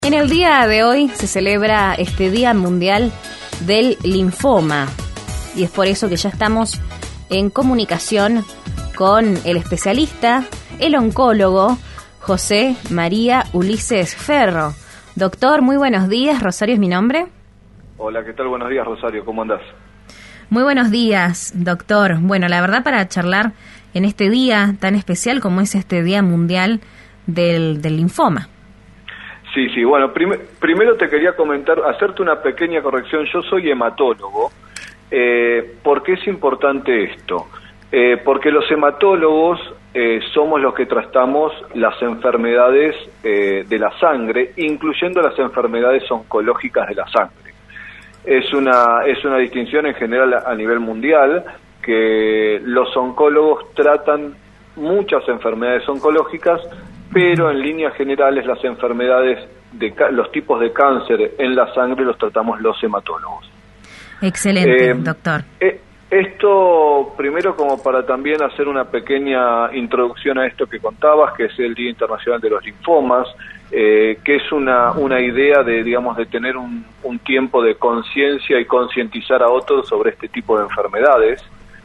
En el día de hoy se celebra este Día Mundial del Linfoma y es por eso que ya estamos en comunicación con el especialista, el oncólogo José María Ulises Ferro. Doctor, muy buenos días. Rosario es mi nombre. Hola, ¿qué tal? Buenos días, Rosario. ¿Cómo andás? Muy buenos días, doctor. Bueno, la verdad, para charlar en este día tan especial como es este Día Mundial del Linfoma. Sí, bueno, primero te quería comentar, hacerte una pequeña corrección. Yo soy hematólogo. ¿Por qué es importante esto? Porque los hematólogos somos los que tratamos las enfermedades de la sangre, incluyendo las enfermedades oncológicas de la sangre. Es una distinción en general a nivel mundial, que los oncólogos tratan muchas enfermedades oncológicas, pero en líneas generales las enfermedades, los tipos de cáncer en la sangre los tratamos los hematólogos. Excelente, doctor. Esto, primero, como para también hacer una pequeña introducción a esto que contabas, que es el Día Internacional de los Linfomas, que es una idea de, digamos, de tener un tiempo de conciencia y concientizar a otros sobre este tipo de enfermedades.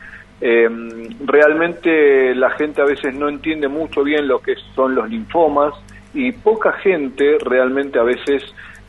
Realmente la gente a veces no entiende mucho bien lo que son los linfomas y poca gente realmente a veces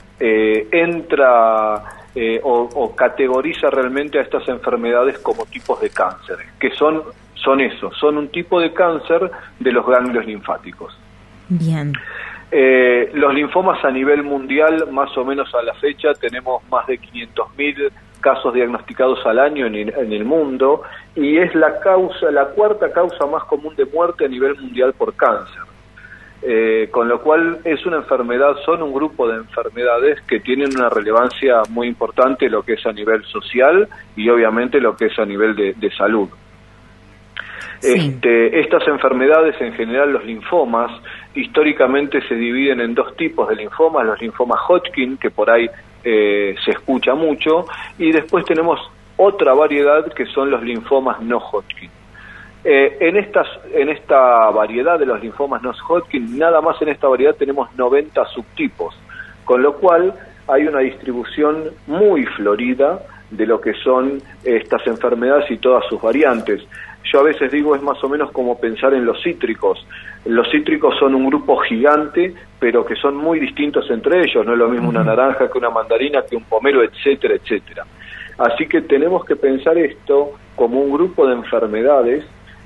entra o categoriza realmente a estas enfermedades como tipos de cáncer, que son un tipo de cáncer de los ganglios linfáticos. Bien. Los linfomas a nivel mundial, más o menos a la fecha, tenemos más de 500.000 casos diagnosticados al año en el mundo, y es la cuarta causa más común de muerte a nivel mundial por cáncer. Con lo cual son un grupo de enfermedades que tienen una relevancia muy importante, lo que es a nivel social y obviamente lo que es a nivel de salud. Sí. Estas enfermedades, en general los linfomas, históricamente se dividen en dos tipos de linfomas: los linfomas Hodgkin, que por ahí se escucha mucho, y después tenemos otra variedad que son los linfomas no Hodgkin. En esta variedad de los linfomas no Hodgkin, nada más en esta variedad tenemos 90 subtipos, con lo cual hay una distribución muy florida de lo que son estas enfermedades y todas sus variantes. Yo a veces digo, es más o menos como pensar en los cítricos. Los cítricos son un grupo gigante, pero que son muy distintos entre ellos. No es lo mismo una naranja que una mandarina, que un pomelo, etcétera, etcétera. Así que tenemos que pensar esto como un grupo de enfermedades,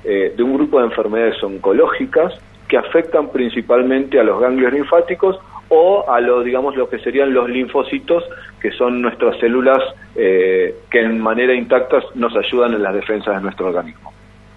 oncológicas que afectan principalmente a los ganglios linfáticos o a lo que serían los linfocitos, que son nuestras células que en manera intacta nos ayudan en las defensas de nuestro organismo.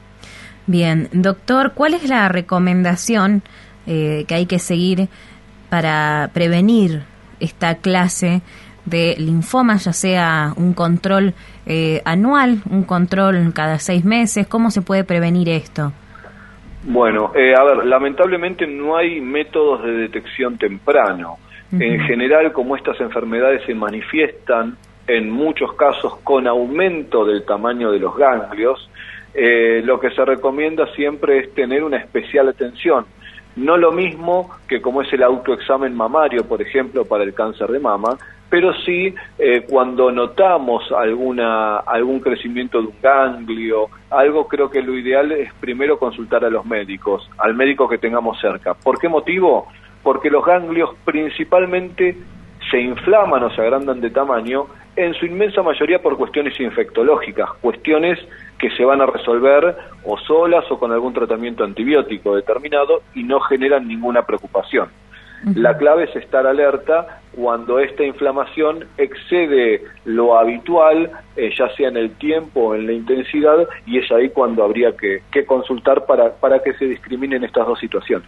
Bien, doctor, ¿cuál es la recomendación que hay que seguir para prevenir esta clase de linfomas, ya sea un control anual, un control cada 6 meses? ¿Cómo se puede prevenir esto? Bueno, lamentablemente no hay métodos de detección temprano. En general, como estas enfermedades se manifiestan en muchos casos con aumento del tamaño de los ganglios, lo que se recomienda siempre es tener una especial atención. No lo mismo que como es el autoexamen mamario, por ejemplo, para el cáncer de mama, pero sí cuando notamos algún crecimiento de un ganglio, creo que lo ideal es primero consultar a los médicos, al médico que tengamos cerca. ¿Por qué motivo? Porque los ganglios principalmente se inflaman o se agrandan de tamaño, en su inmensa mayoría por cuestiones infectológicas, cuestiones que se van a resolver o solas o con algún tratamiento antibiótico determinado y no generan ninguna preocupación. La clave es estar alerta cuando esta inflamación excede lo habitual, ya sea en el tiempo o en la intensidad, y es ahí cuando habría que consultar para que se discriminen estas dos situaciones.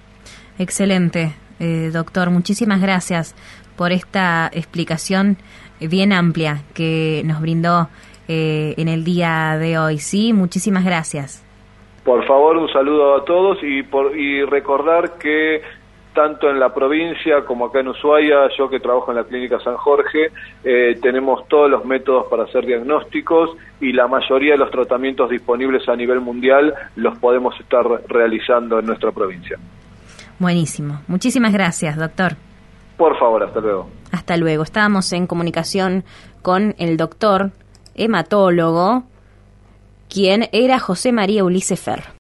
Excelente, doctor. Muchísimas gracias por esta explicación bien amplia que nos brindó en el día de hoy. Sí, muchísimas gracias. Por favor, un saludo a todos y recordar que tanto en la provincia como acá en Ushuaia, yo que trabajo en la Clínica San Jorge, tenemos todos los métodos para hacer diagnósticos y la mayoría de los tratamientos disponibles a nivel mundial los podemos estar realizando en nuestra provincia. Buenísimo. Muchísimas gracias, doctor. Por favor, hasta luego. Hasta luego. Estábamos en comunicación con el doctor hematólogo, quien era José María Ulises Fer.